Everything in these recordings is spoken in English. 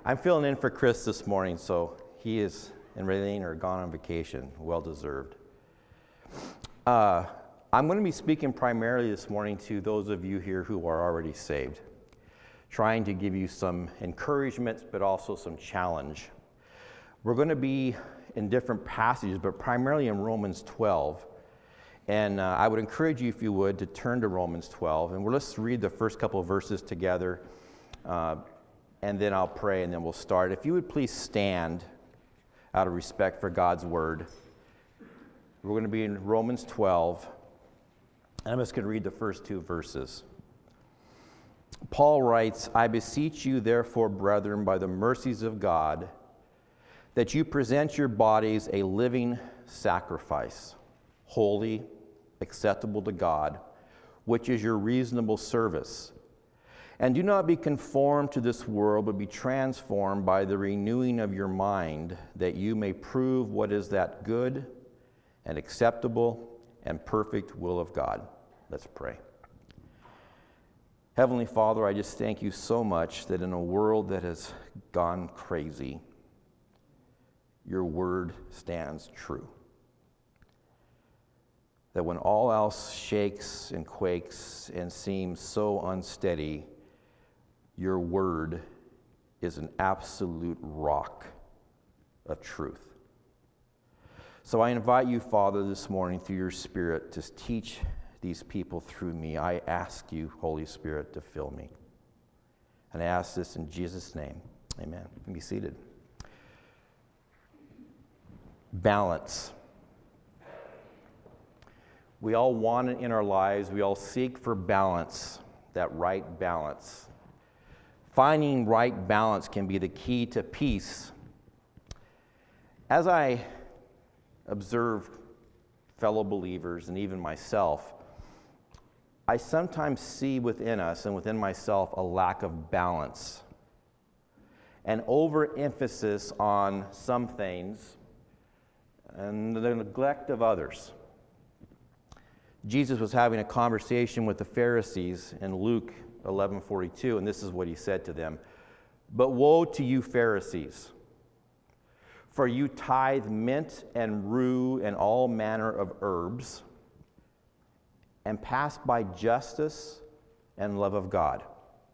I'm filling in for Chris this morning, so he and Raylene are gone on vacation. Well deserved. I'm going to be speaking primarily this morning to those of you here who are already saved, trying to give you some encouragement, but also some challenge. We're going to be in different passages, but primarily in Romans 12. And I would encourage you, if you would, to turn to Romans 12. And let's read the first couple of verses together, and then I'll pray, and then we'll start. If you would please stand out of respect for God's word. We're going to be in Romans 12, and I'm just going to read the first two verses. Paul writes, "I beseech you, therefore, brethren, by the mercies of God, that you present your bodies a living sacrifice, holy, acceptable to God, which is your reasonable service. And do not be conformed to this world, but be transformed by the renewing of your mind, that you may prove what is that good and acceptable and perfect will of God." Let's pray. Heavenly Father, I just thank you so much that in a world that has gone crazy, your word stands true. That when all else shakes and quakes and seems so unsteady, your word is an absolute rock of truth. So I invite you, Father, this morning through your Spirit to teach these people through me. I ask you, Holy Spirit, to fill me. And I ask this in Jesus' name. Amen. You can be seated. Balance. We all want it in our lives. We all seek for balance, that right balance. Finding right balance can be the key to peace. As I observe fellow believers and even myself, I sometimes see within us and within myself a lack of balance, an overemphasis on some things and the neglect of others. Jesus was having a conversation with the Pharisees in Luke 11:42, and this is what he said to them. "But woe to you, Pharisees, for you tithe mint and rue and all manner of herbs, and pass by justice and love of God.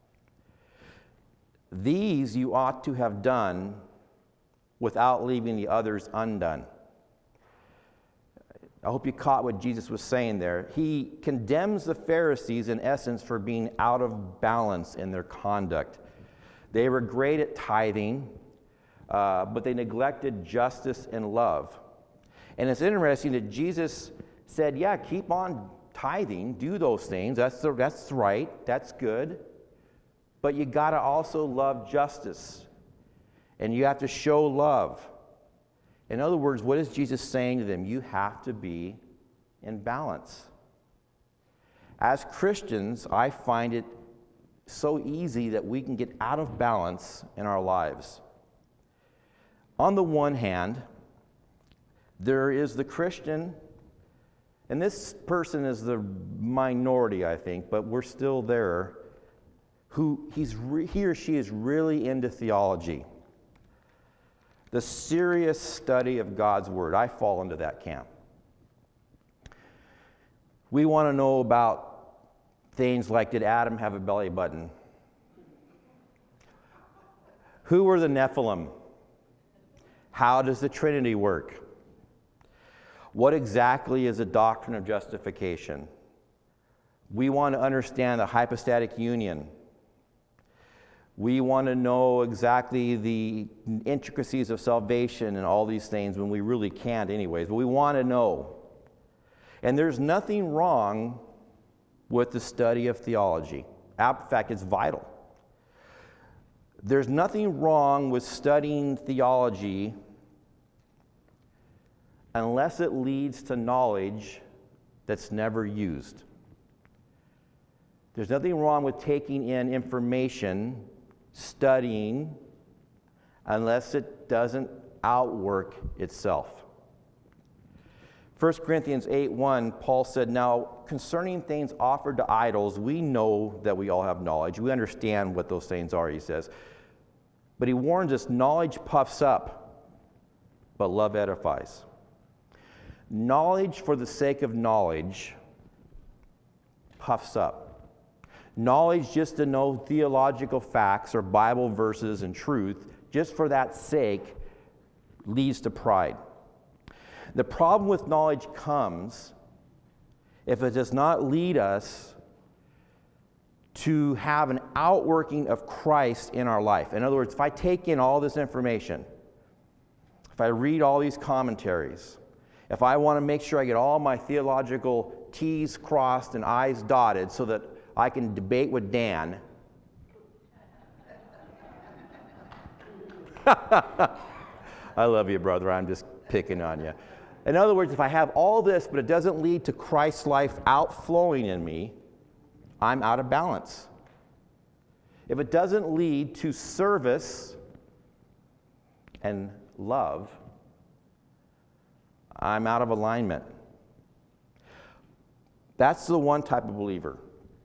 These you ought to have done without leaving the others undone." I hope you caught what Jesus was saying there. He condemns the Pharisees, in essence, for being out of balance in their conduct. They were great at tithing, but they neglected justice and love. And it's interesting that Jesus said, yeah, keep on tithing, do those things. That's right, that's good. But you got to also love justice, and you have to show love. In other words, what is Jesus saying to them? You have to be in balance. As Christians, I find it so easy that we can get out of balance in our lives. On the one hand, there is the Christian, and this person is the minority, I think, but we're still there, who he or she is really into theology. The serious study of God's Word. I fall into that camp. We want to know about things like, did Adam have a belly button? Who were the Nephilim? How does the Trinity work? What exactly is the doctrine of justification? We want to understand the hypostatic union. We want to know exactly the intricacies of salvation and all these things when we really can't anyways, but we want to know. And there's nothing wrong with the study of theology. In fact, it's vital. There's nothing wrong with studying theology unless it leads to knowledge that's never used. There's nothing wrong with taking in information, studying, unless it doesn't outwork itself. 1 Corinthians 8:1, Paul said, "Now, concerning things offered to idols, we know that we all have knowledge. We understand what those things are," he says. But he warns us, knowledge puffs up, but love edifies. Knowledge for the sake of knowledge puffs up. Knowledge just to know theological facts or Bible verses and truth, just for that sake, leads to pride. The problem with knowledge comes if it does not lead us to have an outworking of Christ in our life. In other words, if I take in all this information, if I read all these commentaries, if I want to make sure I get all my theological T's crossed and I's dotted so that I can debate with Dan, I love you, brother. I'm just picking on you. In other words, if I have all this, but it doesn't lead to Christ's life outflowing in me, I'm out of balance. If it doesn't lead to service and love, I'm out of alignment. That's the one type of believer.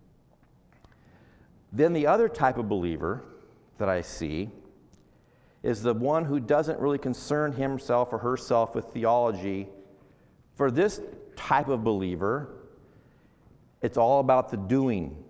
Then the other type of believer that I see is the one who doesn't really concern himself or herself with theology. For this type of believer, it's all about the doing.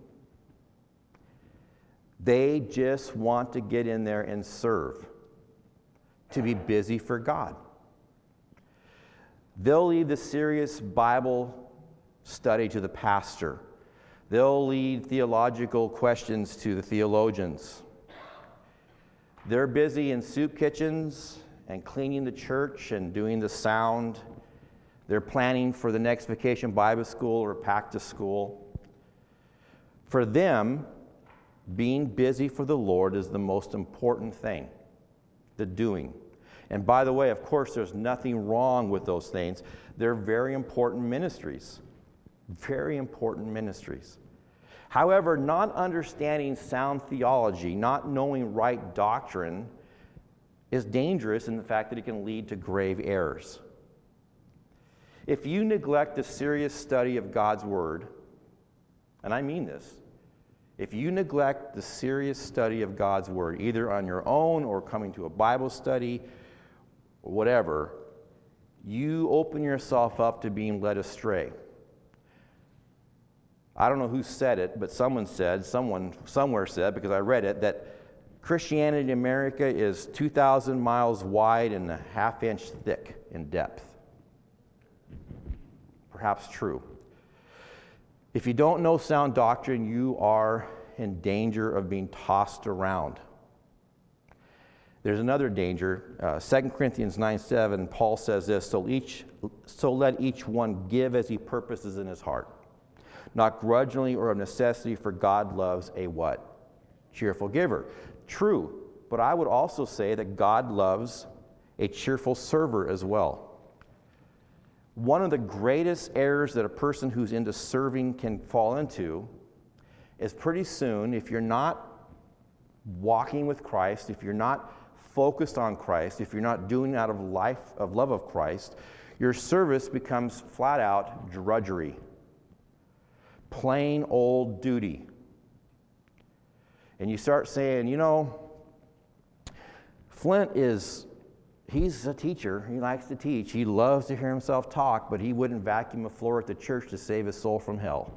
They just want to get in there and serve, to be busy for God. They'll leave the serious Bible study to the pastor. They'll leave theological questions to the theologians. They're busy in soup kitchens and cleaning the church and doing the sound. They're planning for the next Vacation Bible School or back to school. For them, being busy for the Lord is the most important thing, the doing. And by the way, of course, there's nothing wrong with those things. They're very important ministries. Very important ministries. However, not understanding sound theology, not knowing right doctrine, is dangerous in the fact that it can lead to grave errors. If you neglect the serious study of God's Word, and I mean this, if you neglect the serious study of God's Word, either on your own or coming to a Bible study or whatever, you open yourself up to being led astray. I don't know who said it, but someone somewhere said, because I read it, that Christianity in America is 2,000 miles wide and a half-inch thick in depth. Perhaps true. If you don't know sound doctrine, you are in danger of being tossed around. There's another danger. 2 Corinthians 9:7, Paul says this, so let each one give as he purposes in his heart, not grudgingly or of necessity, for God loves a what? Cheerful giver. True, but I would also say that God loves a cheerful server as well. One of the greatest errors that a person who's into serving can fall into is pretty soon, if you're not walking with Christ, if you're not focused on Christ, if you're not doing out of love of Christ, your service becomes flat out drudgery. Plain old duty. And you start saying, you know, Flint he's a teacher. He likes to teach. He loves to hear himself talk, but he wouldn't vacuum a floor at the church to save his soul from hell.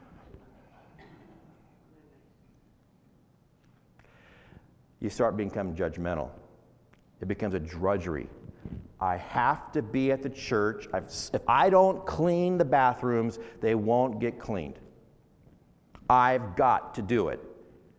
You start becoming judgmental. It becomes a drudgery. I have to be at the church. If I don't clean the bathrooms, they won't get cleaned. I've got to do it.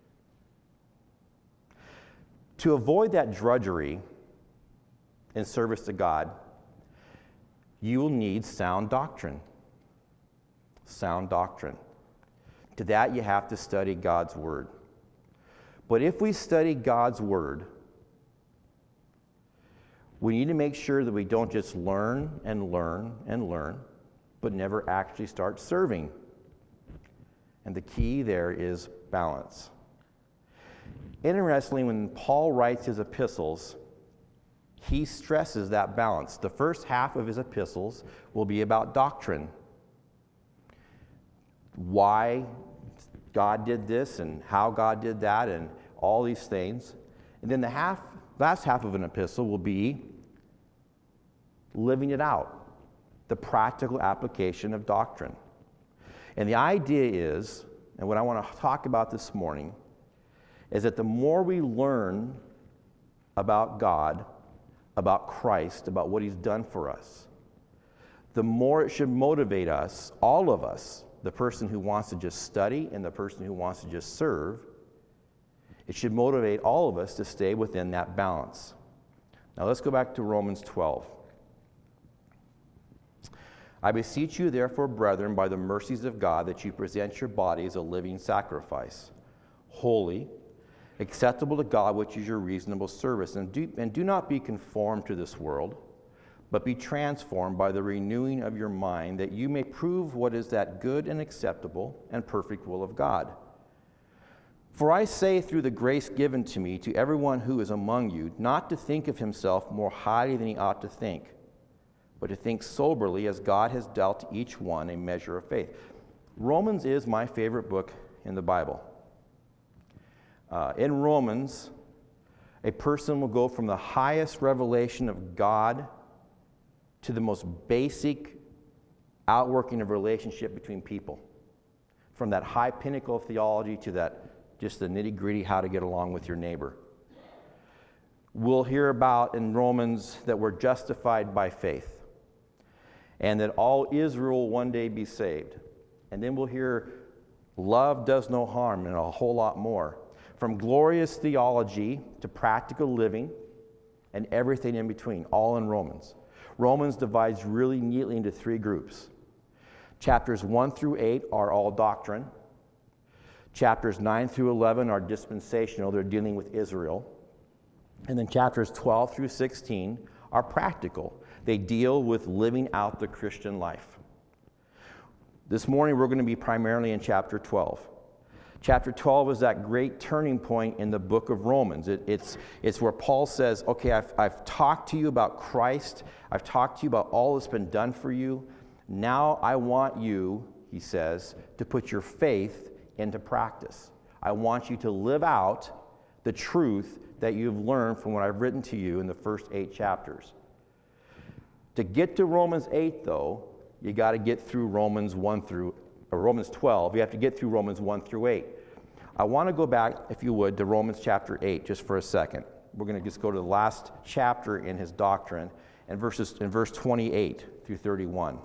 To avoid that drudgery in service to God, you will need sound doctrine. Sound doctrine. To that, you have to study God's Word. But if we study God's Word, we need to make sure that we don't just learn and learn and learn, but never actually start serving. And the key there is balance. Interestingly, when Paul writes his epistles, he stresses that balance. The first half of his epistles will be about doctrine. Why God did this and how God did that and all these things. And then the last half of an epistle will be living it out, the practical application of doctrine. And the idea is, and what I want to talk about this morning, is that the more we learn about God, about Christ, about what He's done for us, the more it should motivate us, all of us, the person who wants to just study and the person who wants to just serve, it should motivate all of us to stay within that balance. Now let's go back to Romans 12. I beseech you, therefore, brethren, by the mercies of God, that you present your bodies a living sacrifice, holy, acceptable to God, which is your reasonable service. And do not be conformed to this world, but be transformed by the renewing of your mind, that you may prove what is that good and acceptable and perfect will of God. For I say through the grace given to me to everyone who is among you, not to think of himself more highly than he ought to think, but to think soberly as God has dealt to each one a measure of faith. Romans is my favorite book in the Bible. In Romans, a person will go from the highest revelation of God to the most basic outworking of relationship between people. From that high pinnacle of theology to that just the nitty-gritty how to get along with your neighbor. We'll hear about in Romans that we're justified by faith and that all Israel will one day be saved. And then we'll hear love does no harm and a whole lot more. From glorious theology to practical living and everything in between, all in Romans. Romans divides really neatly into three groups. Chapters 1 through 8 are all doctrine. Chapters 9 through 11 are dispensational, they're dealing with Israel. And then chapters 12 through 16 are practical. They deal with living out the Christian life. This morning we're going to be primarily in chapter 12. Chapter 12 is that great turning point in the book of Romans. It's where Paul says, okay, I've talked to you about Christ. I've talked to you about all that's been done for you. Now I want you, he says, to put your faith into practice. I want you to live out the truth that you've learned from what I've written to you in the first 8 chapters. To get to Romans 8, though, you got to get through Romans 12. You have to get through Romans 1 through 8. I want to go back, if you would, to Romans chapter 8 just for a second. We're going to just go to the last chapter in his doctrine and in verse 28 through 31.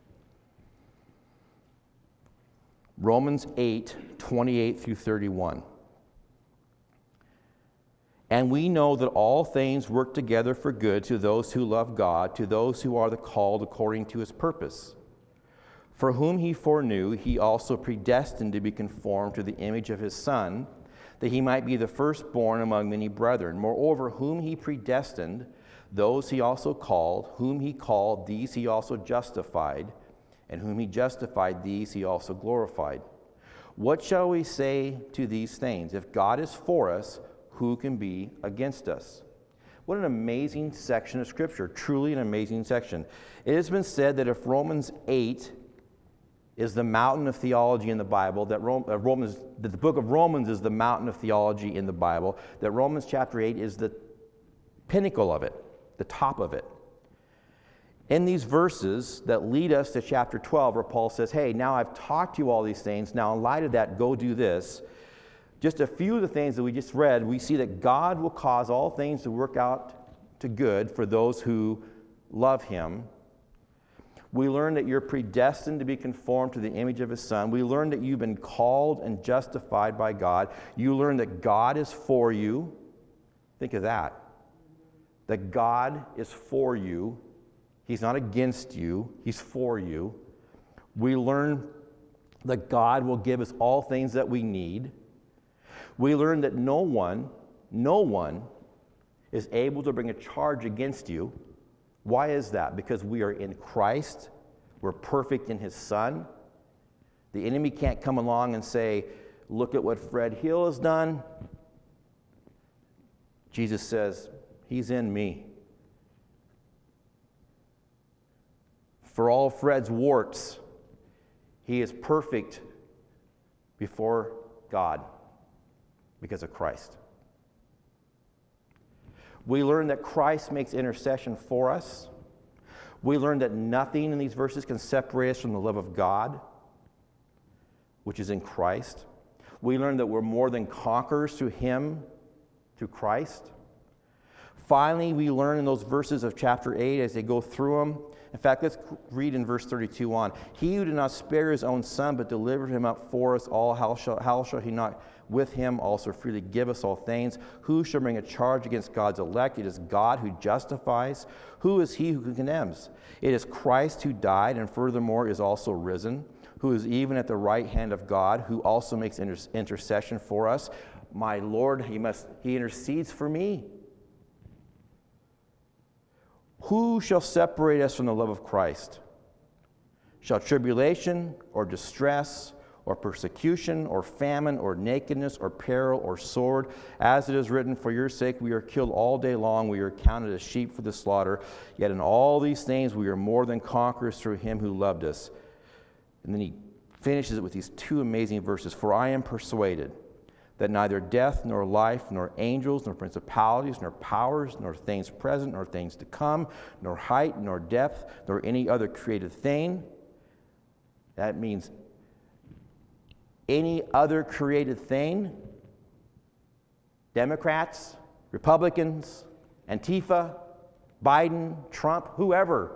Romans 8, 28 through 31. And we know that all things work together for good to those who love God, to those who are the called according to his purpose. For whom he foreknew, he also predestined to be conformed to the image of his Son, that he might be the firstborn among many brethren. Moreover, whom he predestined, those he also called. Whom he called, these he also justified. And whom he justified, these he also glorified. What shall we say to these things? If God is for us, who can be against us? What an amazing section of Scripture, truly an amazing section. It has been said that if Romans 8 is the mountain of theology in the Bible, that the book of Romans is the mountain of theology in the Bible, that Romans chapter 8 is the pinnacle of it, the top of it. In these verses that lead us to chapter 12, where Paul says, hey, now I've taught you all these things, now in light of that, go do this. Just a few of the things that we just read, we see that God will cause all things to work out to good for those who love him. We learn that you're predestined to be conformed to the image of his Son. We learn that you've been called and justified by God. You learn that God is for you. Think of that. That God is for you. He's not against you. He's for you. We learn that God will give us all things that we need. We learn that no one is able to bring a charge against you. Why is that? Because we are in Christ. We're perfect in his Son. The enemy can't come along and say, look at what Fred Hill has done. Jesus says, he's in me. For all Fred's warts, he is perfect before God because of Christ. We learn that Christ makes intercession for us. We learn that nothing in these verses can separate us from the love of God, which is in Christ. We learn that we're more than conquerors through Him, through Christ. Finally, we learn in those verses of chapter 8 as they go through them. In fact, let's read in verse 32 on. He who did not spare his own son, but delivered him up for us all, how shall he not with him also freely give us all things? Who shall bring a charge against God's elect? It is God who justifies. Who is he who condemns? It is Christ who died and furthermore is also risen, who is even at the right hand of God, who also makes intercession for us. My Lord, he intercedes for me. Who shall separate us from the love of Christ? Shall tribulation or distress or persecution or famine or nakedness or peril or sword? As it is written, for your sake we are killed all day long. We are counted as sheep for the slaughter. Yet in all these things we are more than conquerors through Him who loved us. And then he finishes it with these two amazing verses. For I am persuaded that neither death, nor life, nor angels, nor principalities, nor powers, nor things present, nor things to come, nor height, nor depth, nor any other created thing. That means any other created thing. Democrats, Republicans, Antifa, Biden, Trump, whoever.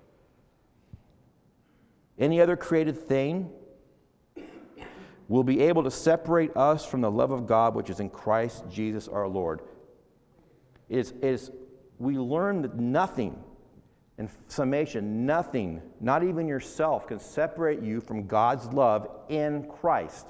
Any other created thing will be able to separate us from the love of God which is in Christ Jesus our Lord. We learn that nothing, in summation, nothing, not even yourself, can separate you from God's love in Christ.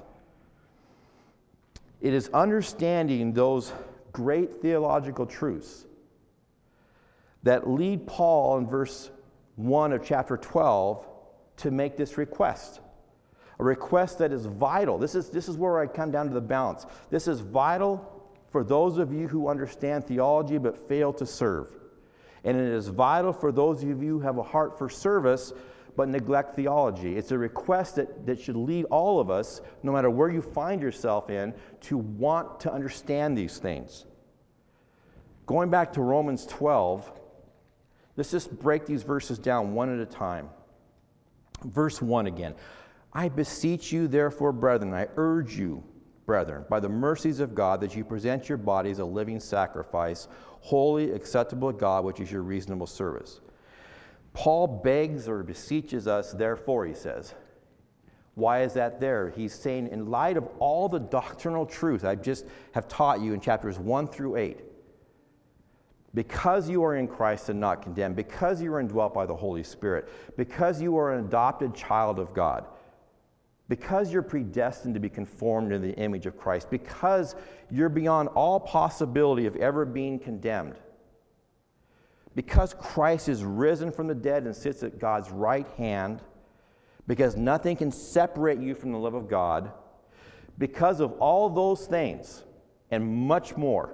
It is understanding those great theological truths that lead Paul in verse 1 of chapter 12 to make this request. A request that is vital. This is where I come down to the balance. This is vital for those of you who understand theology but fail to serve. And it is vital for those of you who have a heart for service but neglect theology. It's a request that should lead all of us, no matter where you find yourself in, to want to understand these things. Going back to Romans 12, let's just break these verses down one at a time. Verse 1 again. I beseech you, therefore, brethren, I urge you, brethren, by the mercies of God, that you present your bodies a living sacrifice, holy, acceptable to God, which is your reasonable service. Paul begs or beseeches us, therefore, he says. Why is that there? He's saying, in light of all the doctrinal truth I just have taught you in chapters 1 through 8, because you are in Christ and not condemned, because you are indwelt by the Holy Spirit, because you are an adopted child of God, because you're predestined to be conformed to the image of Christ, because you're beyond all possibility of ever being condemned, because Christ is risen from the dead and sits at God's right hand, because nothing can separate you from the love of God, because of all those things and much more,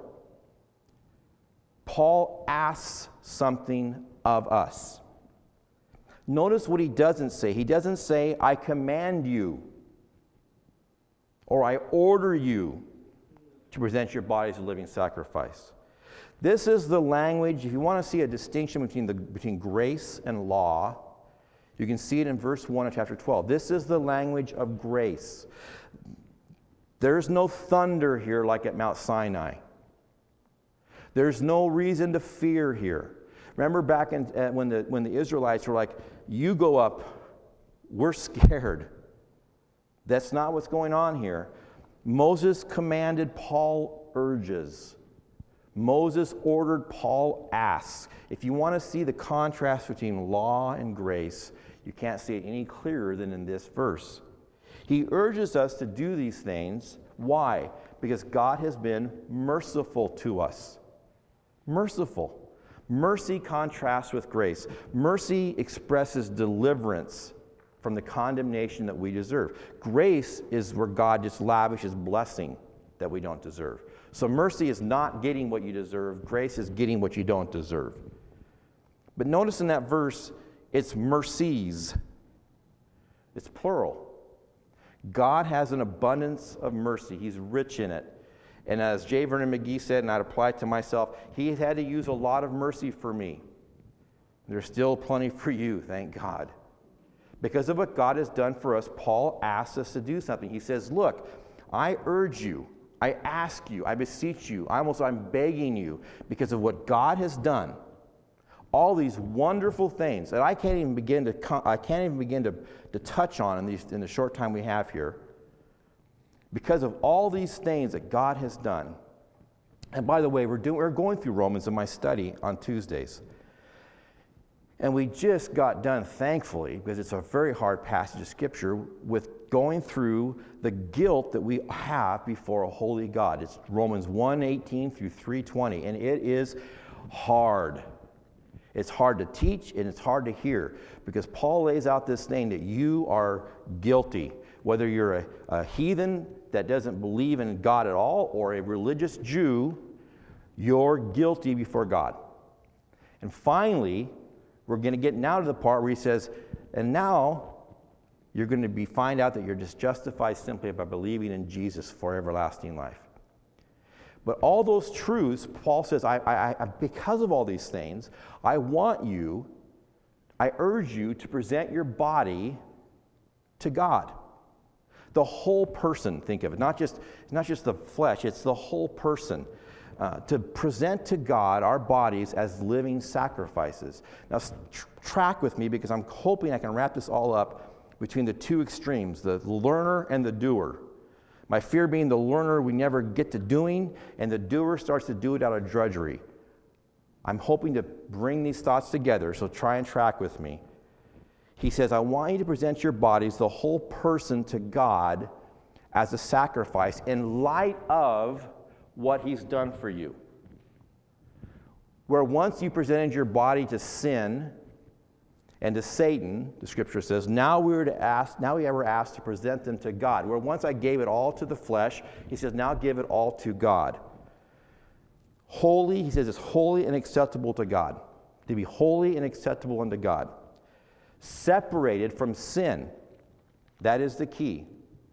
Paul asks something of us. Notice what he doesn't say. He doesn't say, I command you, or I order you to present your bodies a living sacrifice. This is the language, if you want to see a distinction between grace and law, you can see it in verse 1 of chapter 12. This is the language of grace. There's no thunder here like at Mount Sinai. There's no reason to fear here. Remember back when the Israelites were like, you go up, we're scared. That's not what's going on here. Moses commanded, Paul urges. Moses ordered, Paul asks. If you want to see the contrast between law and grace, you can't see it any clearer than in this verse. He urges us to do these things. Why? Because God has been merciful to us. Merciful. Mercy contrasts with grace. Mercy expresses deliverance from the condemnation that we deserve. Grace is where God just lavishes blessing that we don't deserve. So mercy is not getting what you deserve. Grace is getting what you don't deserve. But notice in that verse, it's mercies. It's plural. God has an abundance of mercy. He's rich in it. And as J. Vernon McGee said, and I'd apply it to myself, he had to use a lot of mercy for me. There's still plenty for you, thank God. Because of what God has done for us, Paul asks us to do something. He says, look, I urge you, I ask you, I beseech you, I'm begging you, because of what God has done, all these wonderful things that I can't even begin to touch on in the short time we have here. Because of all these things that God has done. And by the way, we're going through Romans in my study on Tuesdays. And we just got done, thankfully, because it's a very hard passage of Scripture, with going through the guilt that we have before a holy God. It's Romans 1:18 through 3:20, and it is hard. It's hard to teach, and it's hard to hear, because Paul lays out this thing that you are guilty. Whether you're a heathen that doesn't believe in God at all, or a religious Jew, you're guilty before God. And finally, we're going to get now to the part where he says, and now you're going to find out that you're just justified simply by believing in Jesus for everlasting life. But all those truths, Paul says, because of all these things, I urge you to present your body to God. The whole person, think of it, not just the flesh, it's the whole person. To present to God our bodies as living sacrifices. Now, track with me, because I'm hoping I can wrap this all up between the two extremes, the learner and the doer. My fear being the learner we never get to doing, and the doer starts to do it out of drudgery. I'm hoping to bring these thoughts together, so try and track with me. He says, I want you to present your bodies, the whole person, to God as a sacrifice in light of what he's done for you. Where once you presented your body to sin and to Satan, the Scripture says, now we are asked to present them to God. Where once I gave it all to the flesh, he says, now give it all to God. Holy, he says, it's holy and acceptable to God. To be holy and acceptable unto God. Separated from sin. That is the key.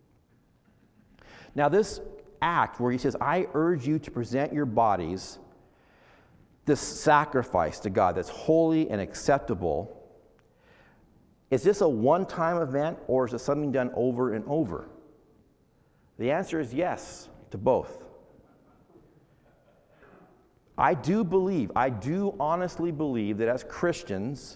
Now this act where he says, I urge you to present your bodies, this sacrifice to God that's holy and acceptable, is this a one-time event, or is it something done over and over? The answer is yes to both. I do honestly believe that as Christians,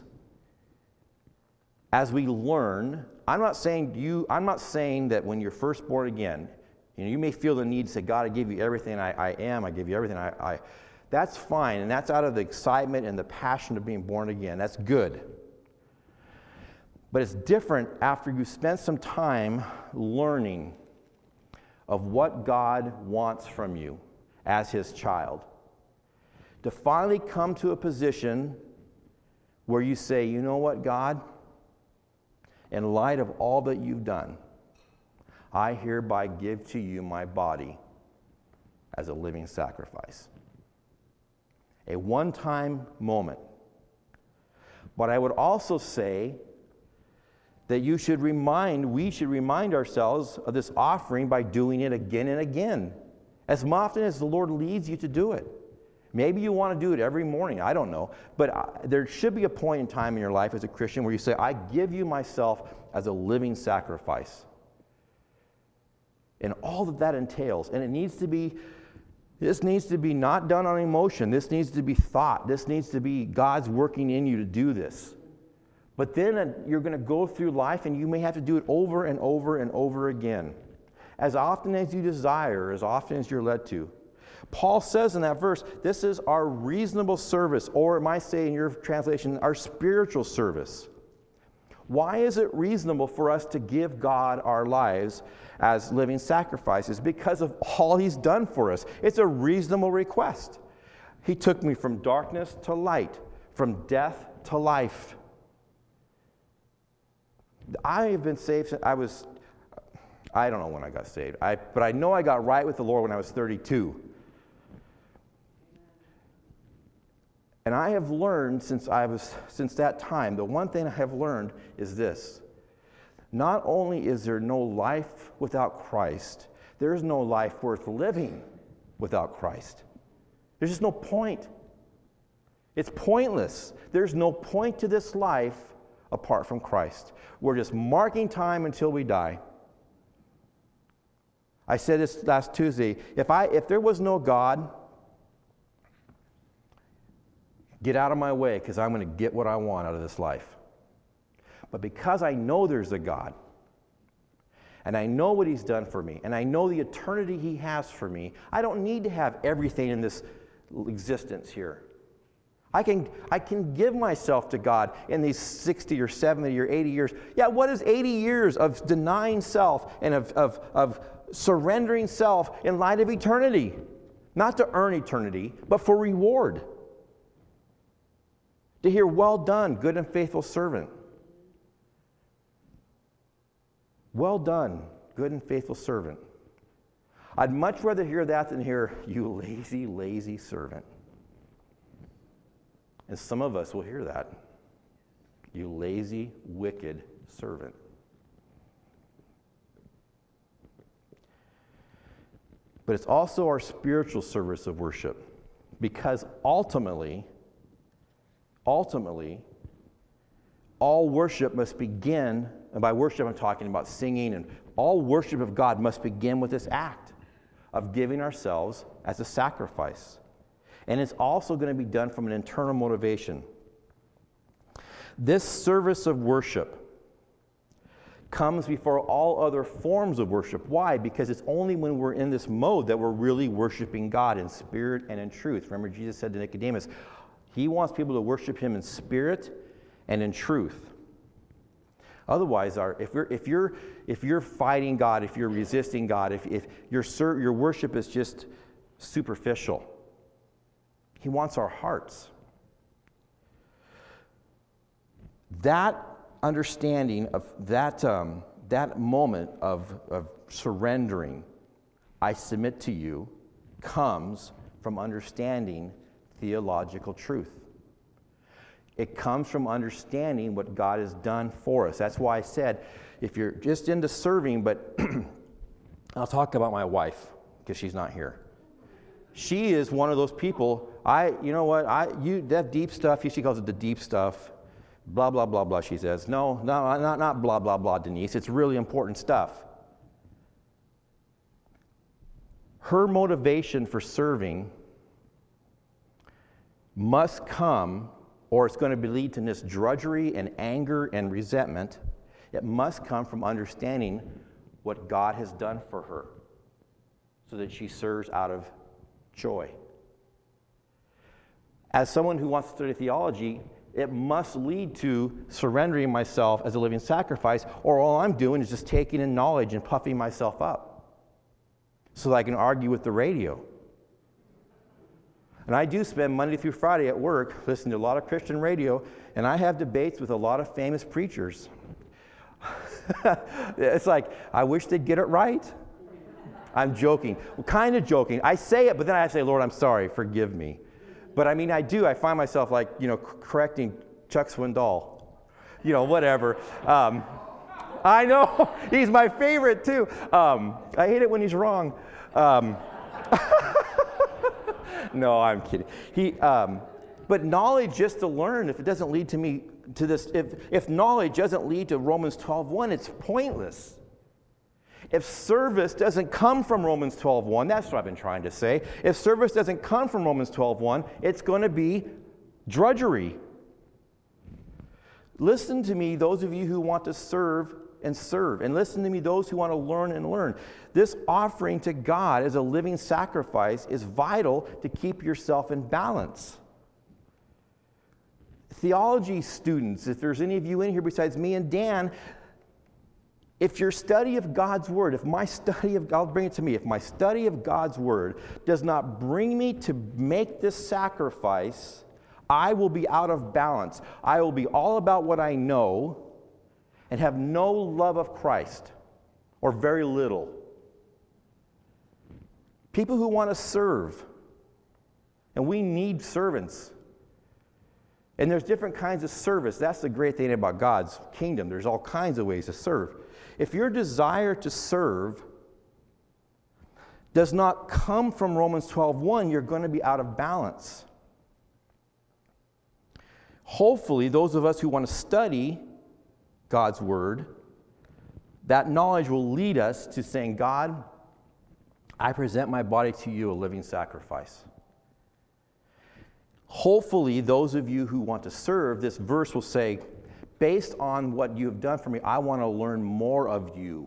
as we learn, I'm not saying that when you're first born again, you may feel the need to say, God, I give you everything I am, I give you everything I that's fine, and that's out of the excitement and the passion of being born again. That's good. But it's different after you spend some time learning of what God wants from you as his child. To finally come to a position where you say, you know what, God? In light of all that you've done, I hereby give to you my body as a living sacrifice. A one-time moment. But I would also say that we should remind ourselves of this offering by doing it again and again, as often as the Lord leads you to do it. Maybe you want to do it every morning, I don't know. But there should be a point in time in your life as a Christian where you say, I give you myself as a living sacrifice. And all that entails. And this needs to be not done on emotion. This needs to be thought. This needs to be God's working in you to do this. But then you're going to go through life and you may have to do it over and over and over again. As often as you desire, as often as you're led to. Paul says in that verse, this is our reasonable service, or it might say in your translation, our spiritual service. Why is it reasonable for us to give God our lives as living sacrifices? Because of all he's done for us. It's a reasonable request. He took me from darkness to light, from death to life. I have been saved since I don't know when I got saved, but I know I got right with the Lord when I was 32. And I have learned since that time, the one thing I have learned is this. Not only is there no life without Christ, there is no life worth living without Christ. There's just no point. It's pointless. There's no point to this life apart from Christ. We're just marking time until we die. I said this last Tuesday, if there was no God, get out of my way, because I'm going to get what I want out of this life. But because I know there's a God, and I know what He's done for me, and I know the eternity He has for me, I don't need to have everything in this existence here. I can give myself to God in these 60 or 70 or 80 years. Yeah, what is 80 years of denying self and of surrendering self in light of eternity? Not to earn eternity, but for reward. To hear, well done, good and faithful servant. Well done, good and faithful servant. I'd much rather hear that than hear, you lazy, lazy servant. And some of us will hear that. You lazy, wicked servant. But it's also our spiritual service of worship. Because ultimately, all worship must begin, and by worship I'm talking about singing, and all worship of God must begin with this act of giving ourselves as a sacrifice. And it's also going to be done from an internal motivation. This service of worship comes before all other forms of worship. Why? Because it's only when we're in this mode that we're really worshiping God in spirit and in truth. Remember, Jesus said to Nicodemus, He wants people to worship Him in spirit and in truth. Otherwise, if you're fighting God, if you're resisting God, if your worship is just superficial, He wants our hearts. That understanding of that moment of surrendering, I submit to you, comes from understanding theological truth. It comes from understanding what God has done for us. That's why I said, if you're just into serving, but I'll talk about my wife, because she's not here. She is one of those people, that deep stuff, she calls it the deep stuff, blah, blah, blah, blah, she says. No, not blah, blah, blah, Denise. It's really important stuff. Her motivation for serving must come, or it's going to lead to this drudgery and anger and resentment. It must come from understanding what God has done for her so that she serves out of joy. As someone who wants to study theology, it must lead to surrendering myself as a living sacrifice, or all I'm doing is just taking in knowledge and puffing myself up so that I can argue with the radio. And I do spend Monday through Friday at work listening to a lot of Christian radio, and I have debates with a lot of famous preachers. It's like, I wish they'd get it right. I'm joking. Well, kind of joking. I say it, but then I say, Lord, I'm sorry, forgive me. But I mean, I find myself like, correcting Chuck Swindoll. Whatever. I know, he's my favorite too. I hate it when he's wrong. No, I'm kidding. But knowledge just to learn, if it doesn't lead to this, if knowledge doesn't lead to Romans 12:1, it's pointless. If service doesn't come from Romans 12:1, that's what I've been trying to say. If service doesn't come from Romans 12:1, it's going to be drudgery. Listen to me, those of you who want to serve, and listen to me, those who want to learn and learn. This offering to God as a living sacrifice is vital to keep yourself in balance. Theology students, if there's any of you in here besides me and Dan, if your study of God's Word, if my study of God's Word does not bring me to make this sacrifice, I will be out of balance. I will be all about what I know and have no love of Christ, or very little. People who want to serve, and we need servants. And there's different kinds of service. That's the great thing about God's kingdom. There's all kinds of ways to serve. If your desire to serve does not come from Romans 12:1, you're going to be out of balance. Hopefully, those of us who want to study God's Word, that knowledge will lead us to saying, God, I present my body to you, a living sacrifice. Hopefully, those of you who want to serve, this verse will say, based on what you have done for me, I want to learn more of you.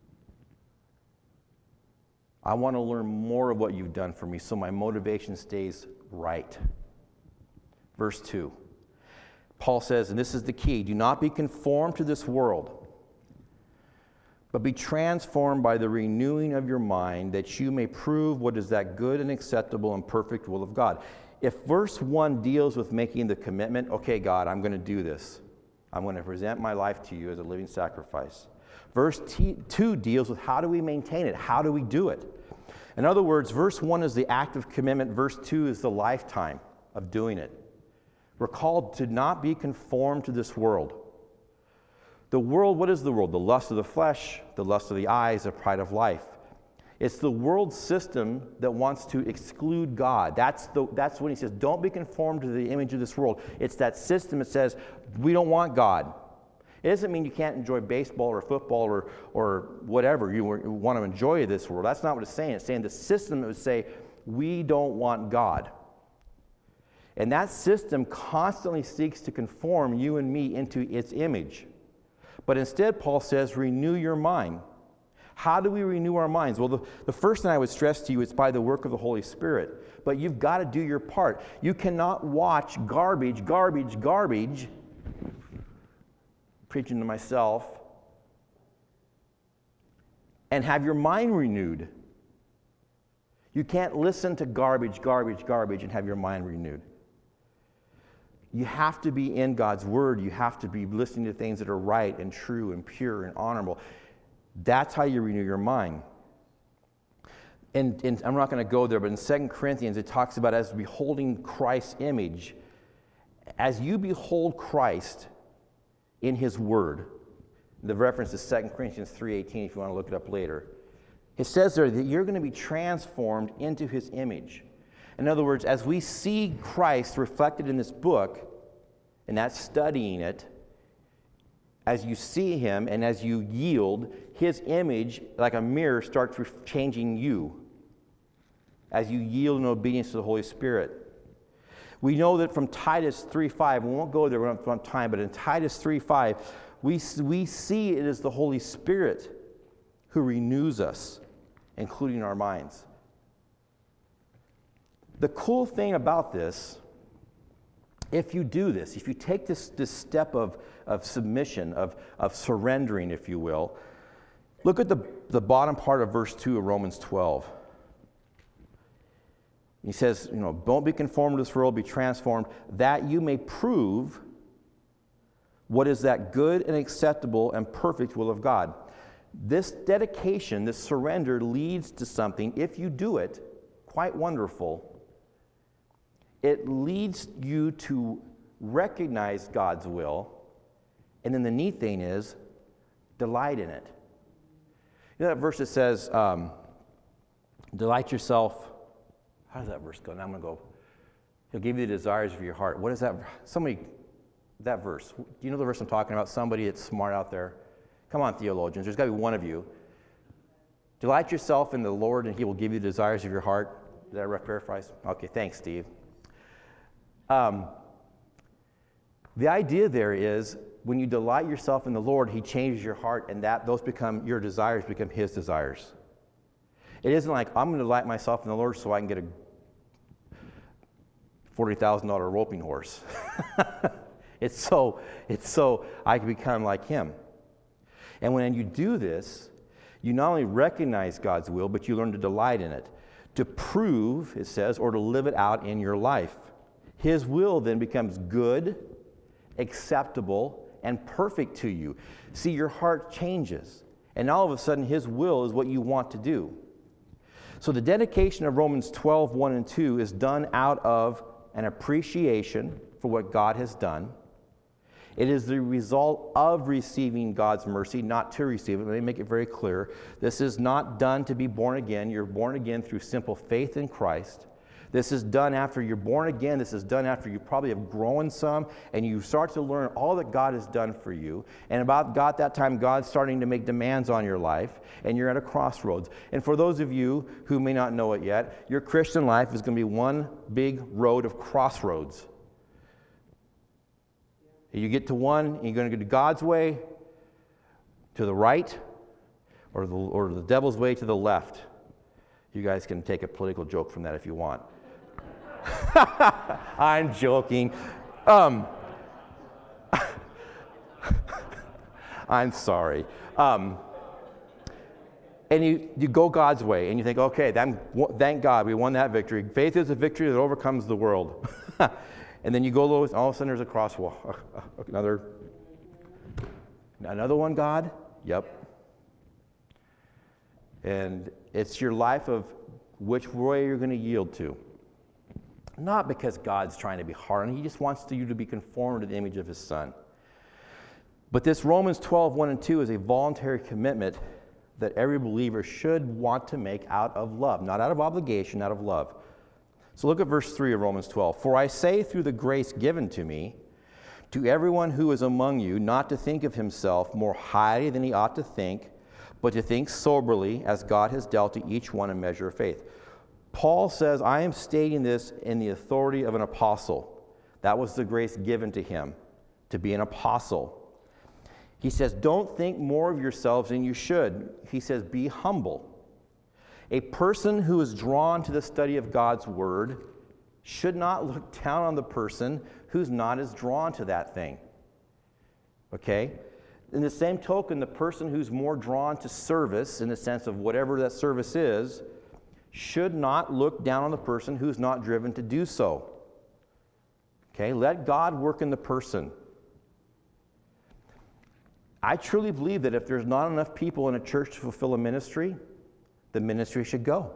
I want to learn more of what you've done for me so my motivation stays right. Verse 2. Paul says, and this is the key, do not be conformed to this world, but be transformed by the renewing of your mind, that you may prove what is that good and acceptable and perfect will of God. If verse 1 deals with making the commitment, okay, God, I'm going to do this. I'm going to present my life to you as a living sacrifice. Verse 2 deals with how do we maintain it? How do we do it? In other words, verse 1 is the act of commitment. Verse 2 is the lifetime of doing it. We're called to not be conformed to this world. The world, what is the world? The lust of the flesh, the lust of the eyes, the pride of life. It's the world system that wants to exclude God. That's when he says, don't be conformed to the image of this world. It's that system that says, we don't want God. It doesn't mean you can't enjoy baseball or football or whatever you want to enjoy this world. That's not what it's saying. It's saying the system that would say, we don't want God. And that system constantly seeks to conform you and me into its image. But instead, Paul says, renew your mind. How do we renew our minds? Well, the first thing I would stress to you is by the work of the Holy Spirit. But you've got to do your part. You cannot watch garbage, preaching to myself, and have your mind renewed. You can't listen to garbage, and have your mind renewed. You have to be in God's Word. You have to be listening to things that are right and true and pure and honorable. That's how you renew your mind. And I'm not going to go there, but in 2 Corinthians, it talks about as beholding Christ's image. As you behold Christ in His Word, the reference is 2 Corinthians 3:18 if you want to look it up later. It says there that you're going to be transformed into His image. In other words, as we see Christ reflected in this book, and that's studying it, as you see Him and as you yield, His image, like a mirror, starts changing you as you yield in obedience to the Holy Spirit. We know that from Titus 3:5, we won't go there, we don't have time, but in Titus 3:5, we see it is the Holy Spirit who renews us, including our minds. The cool thing about this, if you do this, if you take this step of submission, of surrendering, if you will, look at the bottom part of verse 2 of Romans 12. He says, don't be conformed to this world, be transformed, that you may prove what is that good and acceptable and perfect will of God. This dedication, this surrender leads to something, if you do it, quite wonderful. It leads you to recognize God's will, and then the neat thing is, delight in it. You know that verse that says, delight yourself. How does that verse go? Now I'm going to go, He'll give you the desires of your heart. What is that? That verse. Do you know the verse I'm talking about? Somebody that's smart out there. Come on, theologians. There's got to be one of you. Delight yourself in the Lord, and He will give you the desires of your heart. Is that a rough paraphrase? Okay, thanks, Steve. The idea there is when you delight yourself in the Lord, He changes your heart, and your desires become His desires. It isn't like I'm going to delight myself in the Lord so I can get a $40,000 roping horse. It's so I can become like Him. And when you do this, you not only recognize God's will, but you learn to delight in it, to prove, it says, or to live it out in your life. His will then becomes good, acceptable, and perfect to you. See, your heart changes, and all of a sudden His will is what you want to do. So the dedication of Romans 12:1 and 2 is done out of an appreciation for what God has done. It is the result of receiving God's mercy, not to receive it. Let me make it very clear. This is not done to be born again. You're born again through simple faith in Christ. This is done after you're born again. This is done after you probably have grown some and you start to learn all that God has done for you. And about God, that time, God's starting to make demands on your life and you're at a crossroads. And for those of you who may not know it yet, your Christian life is going to be one big road of crossroads. You get to one, you're going to go to God's way, to the right, or the devil's way to the left. You guys can take a political joke from that if you want. I'm joking. I'm sorry. And you go God's way, and you think, okay, thank God we won that victory. Faith is a victory that overcomes the world. And then you go low, and all of a sudden there's a crosswalk. Another one, God? Yep. And it's your life of which way you're going to yield to. Not because God's trying to be hard on you. He just wants you to be conformed to the image of His Son. But this Romans 12, 1 and 2 is a voluntary commitment that every believer should want to make out of love. Not out of obligation, out of love. So look at verse 3 of Romans 12. For I say through the grace given to me, to everyone who is among you, not to think of himself more highly than he ought to think, but to think soberly, as God has dealt to each one a measure of faith. Paul says, I am stating this in the authority of an apostle. That was the grace given to him, to be an apostle. He says, don't think more of yourselves than you should. He says, be humble. A person who is drawn to the study of God's Word should not look down on the person who's not as drawn to that thing. Okay? In the same token, the person who's more drawn to service, in the sense of whatever that service is, should not look down on the person who's not driven to do so. Okay? Let God work in the person. I truly believe that if there's not enough people in a church to fulfill a ministry, the ministry should go.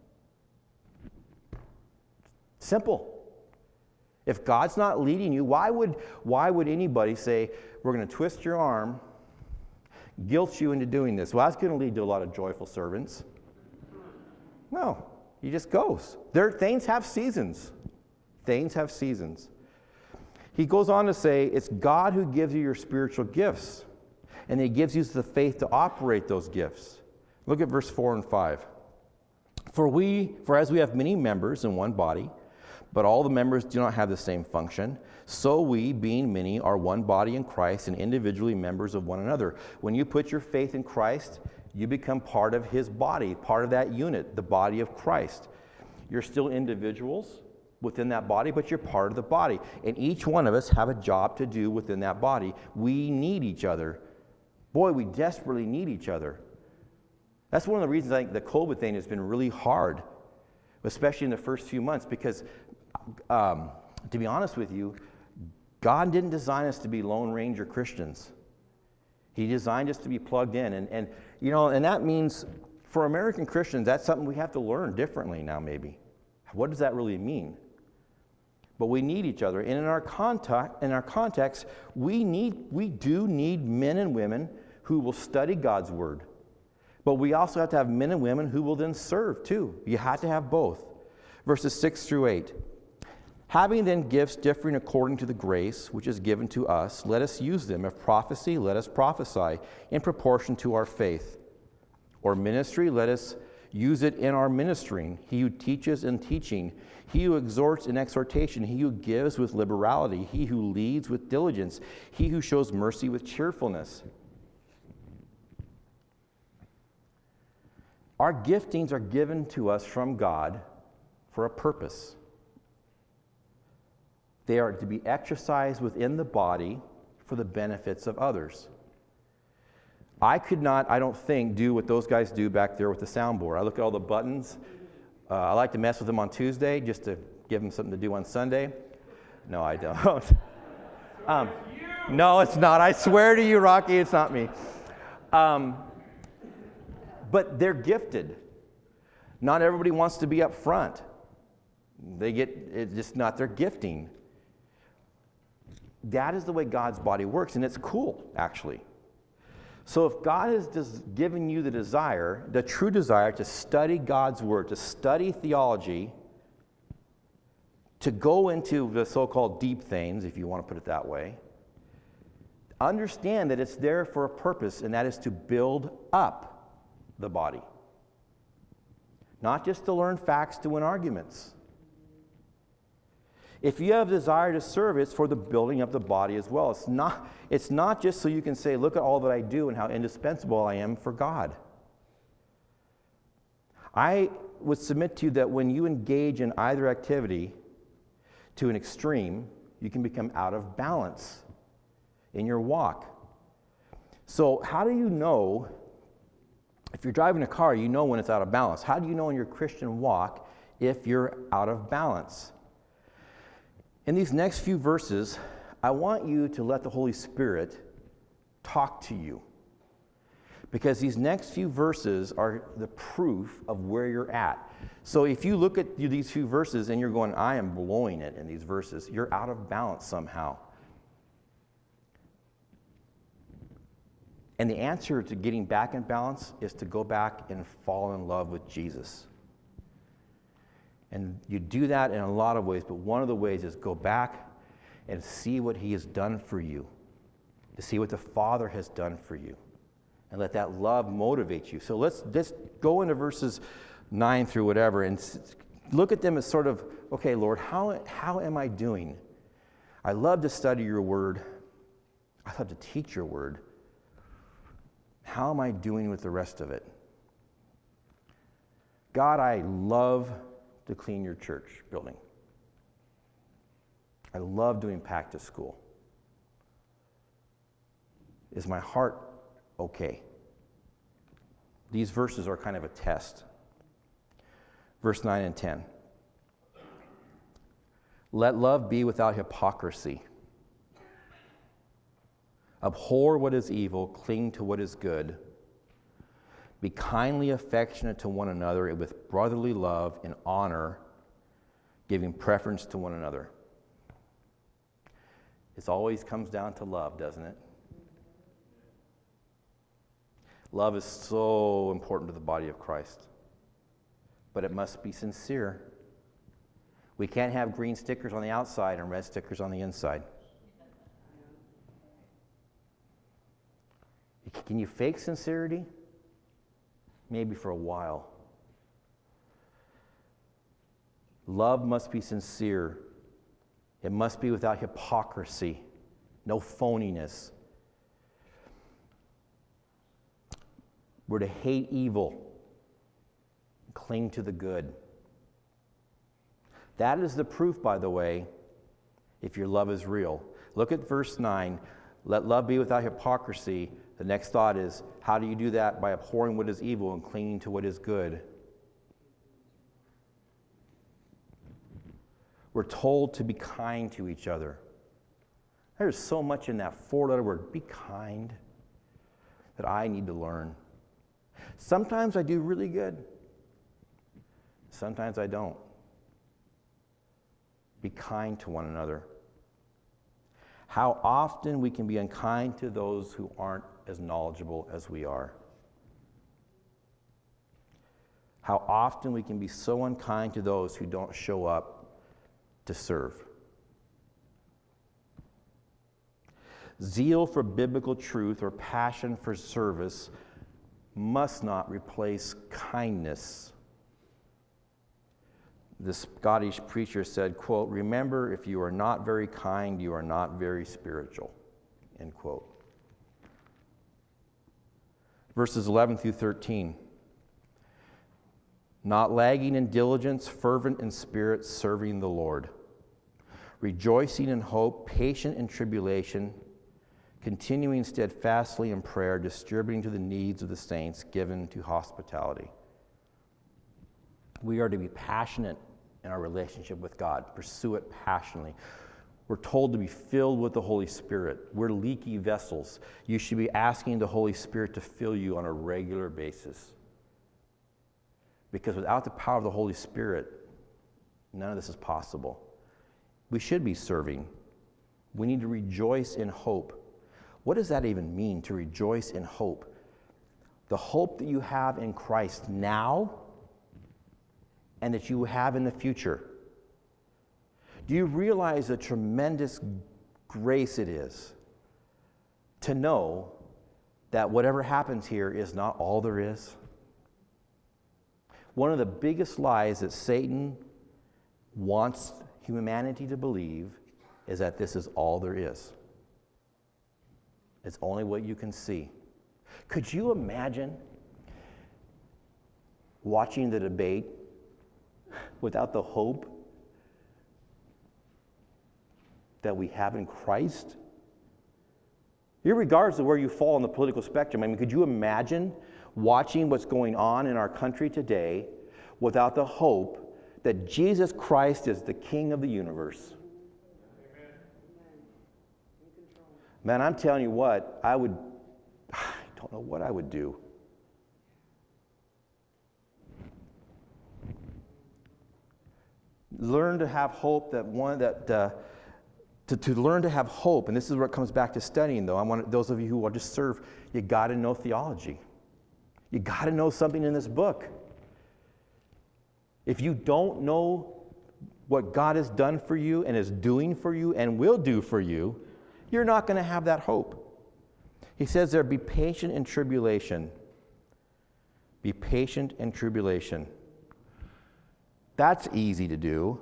Simple. If God's not leading you, why would anybody say, we're going to twist your arm, guilt you into doing this? Well, that's going to lead to a lot of joyful servants. No, he just goes. Things have seasons. Things have seasons. He goes on to say, it's God who gives you your spiritual gifts, and He gives you the faith to operate those gifts. Look at verse 4 and 5. For as we have many members in one body, but all the members do not have the same function, so we, being many, are one body in Christ and individually members of one another. When you put your faith in Christ, you become part of His body, part of that unit, the body of Christ. You're still individuals within that body, but you're part of the body. And each one of us have a job to do within that body. We need each other. Boy, we desperately need each other. That's one of the reasons I think the COVID thing has been really hard, especially in the first few months, because to be honest with you, God didn't design us to be Lone Ranger Christians. He designed us to be plugged in. And that means for American Christians, that's something we have to learn differently now maybe. What does that really mean? But we need each other. And in our context, we do need men and women who will study God's Word. But we also have to have men and women who will then serve too. You have to have both. Verses 6 through 8. Having then gifts differing according to the grace which is given to us, let us use them. If prophecy, let us prophesy in proportion to our faith. Or ministry, let us use it in our ministering. He who teaches in teaching. He who exhorts in exhortation. He who gives with liberality. He who leads with diligence. He who shows mercy with cheerfulness. Our giftings are given to us from God for a purpose. They are to be exercised within the body for the benefits of others. I could not, I don't think, do what those guys do back there with the soundboard. I look at all the buttons. I like to mess with them on Tuesday just to give them something to do on Sunday. No, I don't. No, it's not. I swear to you, Rocky, it's not me. But they're gifted. Not everybody wants to be up front. It's just not their gifting. That is the way God's body works, and it's cool, actually. So if God has just given you the desire, the true desire to study God's Word, to study theology, to go into the so-called deep things, if you want to put it that way, understand that it's there for a purpose, and that is to build up the body. Not just to learn facts to win arguments. If you have a desire to serve, it's for the building up the body as well. It's not just so you can say, look at all that I do and how indispensable I am for God. I would submit to you that when you engage in either activity to an extreme, you can become out of balance in your walk. So how do you know, if you're driving a car, you know when it's out of balance. How do you know in your Christian walk if you're out of balance? In these next few verses, I want you to let the Holy Spirit talk to you. Because these next few verses are the proof of where you're at. So if you look at these few verses and you're going, I am blowing it in these verses, you're out of balance somehow. And the answer to getting back in balance is to go back and fall in love with Jesus. And you do that in a lot of ways, but one of the ways is go back and see what he has done for you, to see what the Father has done for you, and let that love motivate you. So let's go into verses 9 through whatever and look at them as sort of, okay, Lord, how am I doing? I love to study your word. I love to teach your word. How am I doing with the rest of it? God, I love to clean your church building. I love doing Pack to School. Is my heart okay? These verses are kind of a test. Verse 9 and 10. Let love be without hypocrisy. Abhor what is evil, cling to what is good. Be kindly affectionate to one another with brotherly love and honor, giving preference to one another. It always comes down to love, doesn't it? Love is so important to the body of Christ. But it must be sincere. We can't have green stickers on the outside and red stickers on the inside. Can you fake sincerity? Maybe for a while. Love must be sincere. It must be without hypocrisy, no phoniness. We're to hate evil, cling to the good. That is the proof, by the way, if your love is real. Look at verse 9. Let love be without hypocrisy. The next thought is, how do you do that? By abhorring what is evil and clinging to what is good. We're told to be kind to each other. There's so much in that four-letter word, be kind, that I need to learn. Sometimes I do really good. Sometimes I don't. Be kind to one another. How often we can be unkind to those who aren't as knowledgeable as we are. How often we can be so unkind to those who don't show up to serve. Zeal for biblical truth or passion for service must not replace kindness. The Scottish preacher said, quote, "Remember, if you are not very kind, you are not very spiritual," end quote. Verses 11 through 13. Not lagging in diligence, fervent in spirit, serving the Lord. Rejoicing in hope, patient in tribulation, continuing steadfastly in prayer, distributing to the needs of the saints, given to hospitality. We are to be passionate in our relationship with God. Pursue it passionately. We're told to be filled with the Holy Spirit. We're leaky vessels. You should be asking the Holy Spirit to fill you on a regular basis. Because without the power of the Holy Spirit, none of this is possible. We should be serving. We need to rejoice in hope. What does that even mean, to rejoice in hope? The hope that you have in Christ now and that you have in the future. Do you realize the tremendous grace it is to know that whatever happens here is not all there is? One of the biggest lies that Satan wants humanity to believe is that this is all there is. It's only what you can see. Could you imagine watching the debate without the hope that we have in Christ? Irregardless of where you fall on the political spectrum, I mean, could you imagine watching what's going on in our country today without the hope that Jesus Christ is the King of the universe? Amen. Man, I'm telling you what, I don't know what I would do. Learn to have hope to learn to have hope, and this is where it comes back to studying, though. I want those of you who will just serve, you got to know theology. You got to know something in this book. If you don't know what God has done for you and is doing for you and will do for you, you're not going to have that hope. He says there, be patient in tribulation. Be patient in tribulation. That's easy to do.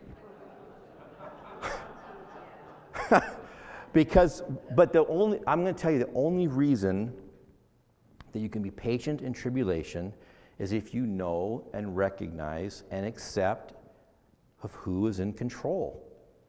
But I'm going to tell you, the only reason that you can be patient in tribulation is if you know and recognize and accept of who is in control.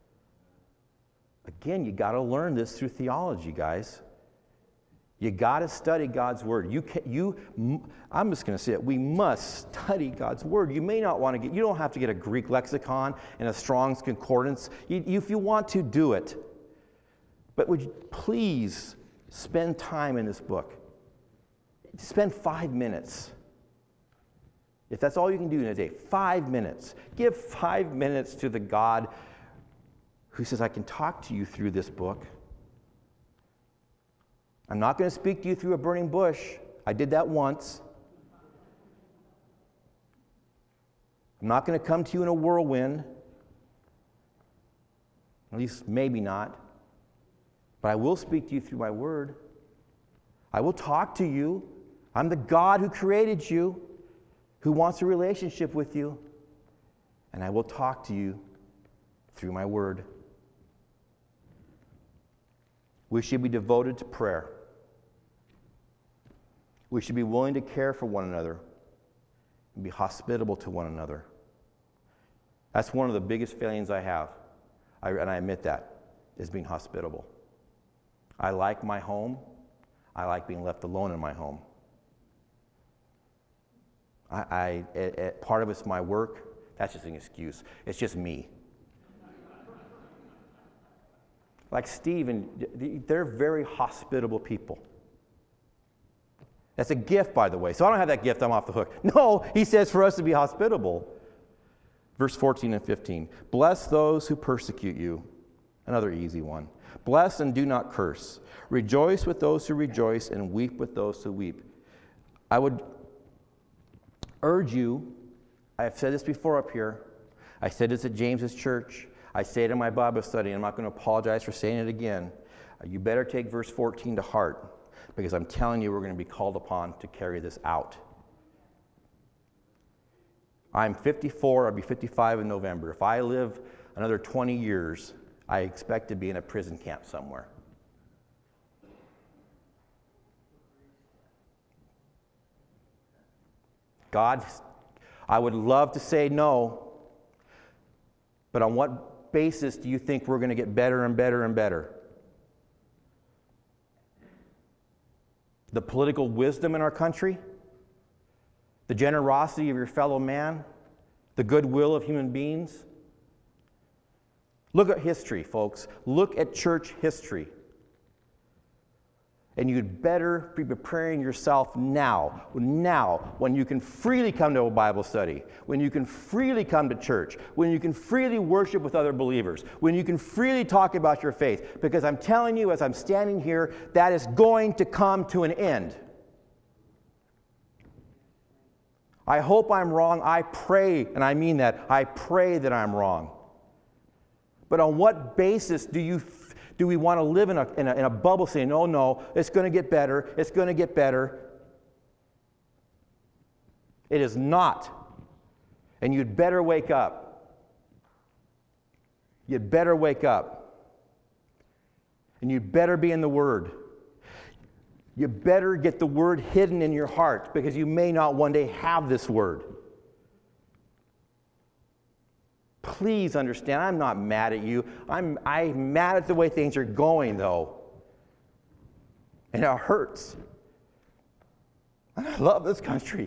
Again, you got to learn this through theology, guys. You got to study God's Word. I'm just going to say it. We must study God's Word. You may not want to you don't have to get a Greek lexicon and a Strong's Concordance. If you want to, do it. But would you please spend time in this book? Spend 5 minutes. If that's all you can do in a day, 5 minutes. Give 5 minutes to the God who says, I can talk to you through this book. I'm not going to speak to you through a burning bush. I did that once. I'm not going to come to you in a whirlwind. At least maybe not. But I will speak to you through my word. I will talk to you. I'm the God who created you, who wants a relationship with you. And I will talk to you through my word. We should be devoted to prayer. We should be willing to care for one another and be hospitable to one another. That's one of the biggest failings I have, and I admit that, is being hospitable. I like my home. I like being left alone in my home. Part of it's my work. That's just an excuse. It's just me. Like Steve, and they're very hospitable people. That's a gift, by the way. So I don't have that gift, I'm off the hook. No, he says for us to be hospitable. Verse 14 and 15. Bless those who persecute you. Another easy one. Bless and do not curse. Rejoice with those who rejoice and weep with those who weep. I would urge you, I've said this before up here. I said this at James's church. I say it in my Bible study, and I'm not going to apologize for saying it again. You better take verse 14 to heart, because I'm telling you we're going to be called upon to carry this out. I'm 54, I'll be 55 in November. If I live another 20 years, I expect to be in a prison camp somewhere. God, I would love to say no, but on what basis do you think we're going to get better and better and better? The political wisdom in our country? The generosity of your fellow man? The goodwill of human beings? Look at history, folks. Look at church history. And you'd better be preparing yourself now, when you can freely come to a Bible study, when you can freely come to church, when you can freely worship with other believers, when you can freely talk about your faith. Because I'm telling you, as I'm standing here, that is going to come to an end. I hope I'm wrong. I pray, and I mean that, I pray that I'm wrong. But on what basis do we want to live in a bubble saying, oh no, it's going to get better, it's going to get better? It is not. And you'd better wake up. You'd better wake up. And you'd better be in the Word. You better get the Word hidden in your heart, because you may not one day have this Word. Please understand, I'm not mad at you. I'm mad at the way things are going, though. And it hurts. And I love this country.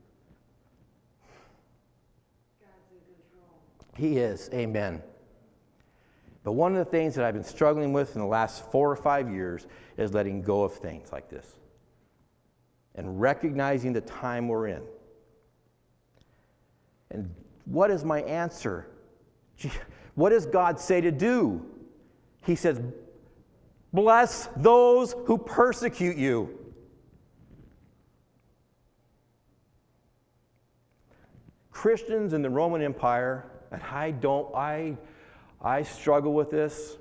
God's in control. He is, amen. But one of the things that I've been struggling with in the last 4 or 5 years is letting go of things like this. And recognizing the time we're in. And what is my answer? What does God say to do? He says, bless those who persecute you. Christians in the Roman Empire, and I struggle with this.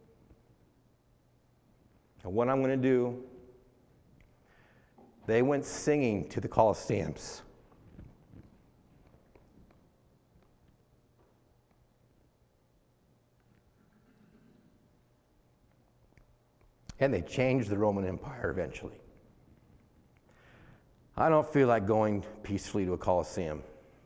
And what I'm going to do, they went singing to the Colosseums. And they changed the Roman Empire eventually. I don't feel like going peacefully to a Colosseum.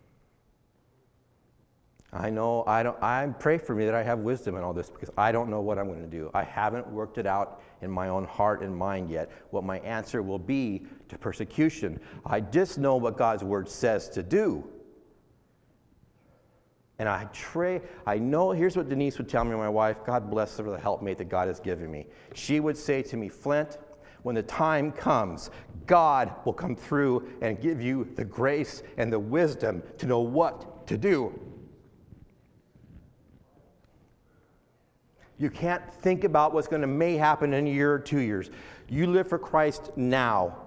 I pray for me that I have wisdom in all this, because I don't know what I'm going to do. I haven't worked it out in my own heart and mind yet, what my answer will be to persecution. I just know what God's Word says to do. And I know, here's what Denise would tell me, my wife, God bless her for the helpmate that God has given me. She would say to me, Flint, when the time comes, God will come through and give you the grace and the wisdom to know what to do. You can't think about what's going to may happen in a year or 2 years. You live for Christ now.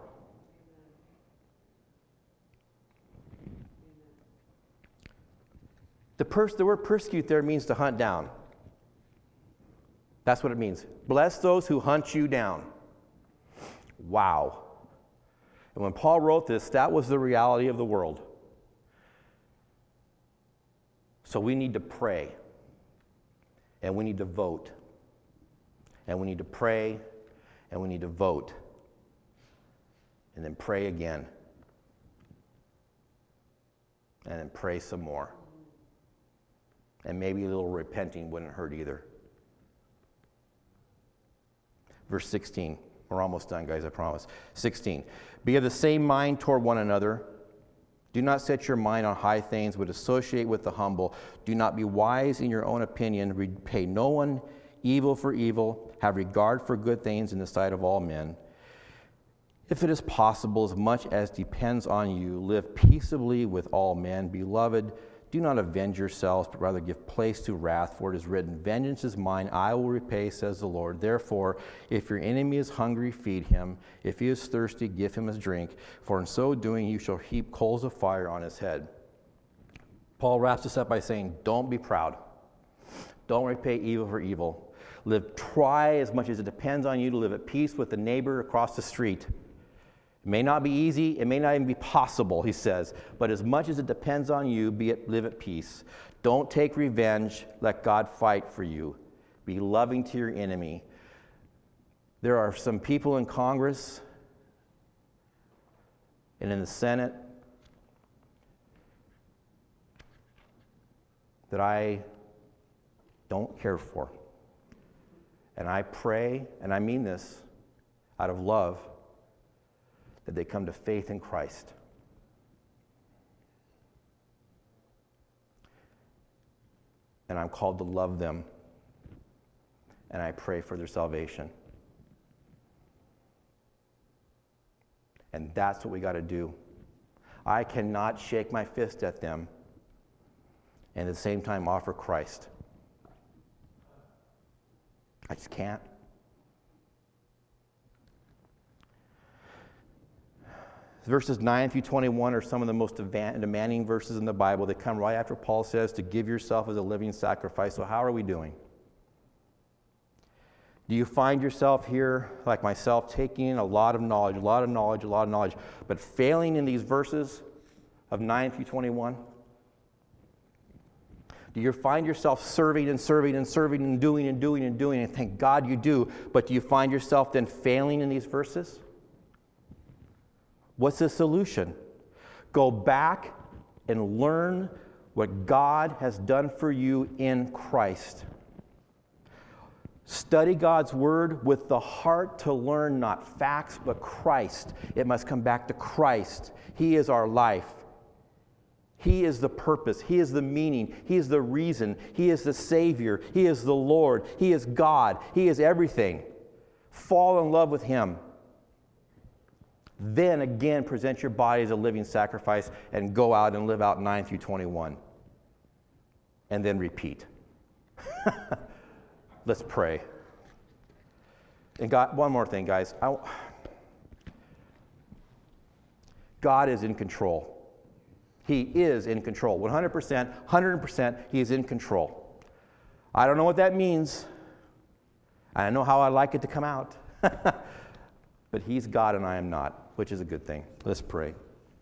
The word persecute there means to hunt down. That's what it means. Bless those who hunt you down. Wow. And when Paul wrote this, that was the reality of the world. So we need to pray. And we need to vote. And we need to pray. And we need to vote. And then pray again. And then pray some more. And maybe a little repenting wouldn't hurt either. Verse 16. We're almost done, guys, I promise. 16. Be of the same mind toward one another. Do not set your mind on high things, but associate with the humble. Do not be wise in your own opinion. Repay no one evil for evil. Have regard for good things in the sight of all men. If it is possible, as much as depends on you, live peaceably with all men. Beloved, do not avenge yourselves, but rather give place to wrath, for it is written, vengeance is mine, I will repay, says the Lord. Therefore, if your enemy is hungry, feed him. If he is thirsty, give him his drink, for in so doing you shall heap coals of fire on his head. Paul wraps this up by saying, don't be proud. Don't repay evil for evil. Try as much as it depends on you to live at peace with the neighbor across the street. It may not be easy, it may not even be possible, he says, but as much as it depends on you, live at peace. Don't take revenge, let God fight for you. Be loving to your enemy. There are some people in Congress and in the Senate that I don't care for. And I pray, and I mean this out of love, that they come to faith in Christ. And I'm called to love them, and I pray for their salvation. And that's what we got to do. I cannot shake my fist at them and at the same time offer Christ. I just can't. Verses 9 through 21 are some of the most demanding verses in the Bible. They come right after Paul says to give yourself as a living sacrifice. So how are we doing? Do you find yourself here, like myself, taking in a lot of knowledge, but failing in these verses of 9 through 21? Do you find yourself serving and doing and thank God you do, but do you find yourself then failing in these verses? What's the solution? Go back and learn what God has done for you in Christ. Study God's Word with the heart to learn not facts, but Christ. It must come back to Christ. He is our life. He is the purpose. He is the meaning. He is the reason. He is the Savior. He is the Lord. He is God. He is everything. Fall in love with Him. Then again, present your body as a living sacrifice and go out and live out 9 through 21. And then repeat. Let's pray. And God, one more thing, guys. God is in control. He is in control. 100%, He is in control. I don't know what that means. I don't know how I'd like it to come out. But He's God and I am not, which is a good thing. Let's pray.